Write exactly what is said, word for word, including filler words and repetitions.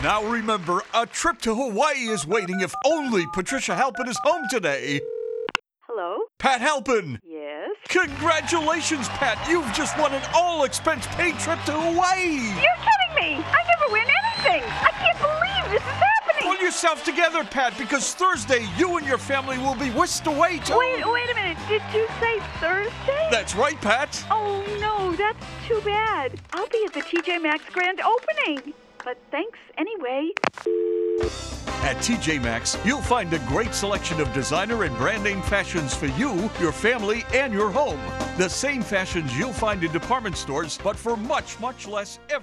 Now remember, a trip to Hawaii is waiting if only Patricia Halpin is home today. Hello? Pat Halpin! Yes? Congratulations, Pat! You've just won an all-expense-paid trip to Hawaii! You're kidding me! I never win anything! I can't believe this is happening! Pull yourself together, Pat, because Thursday you and your family will be whisked away to... Wait, wait a minute. Did you say Thursday? That's right, Pat. Oh, no, that's too bad. I'll be at the T J Maxx grand opening. But thanks anyway. At T J Maxx, you'll find a great selection of designer and brand name fashions for you, your family, and your home. The same fashions you'll find in department stores, but for much, much less every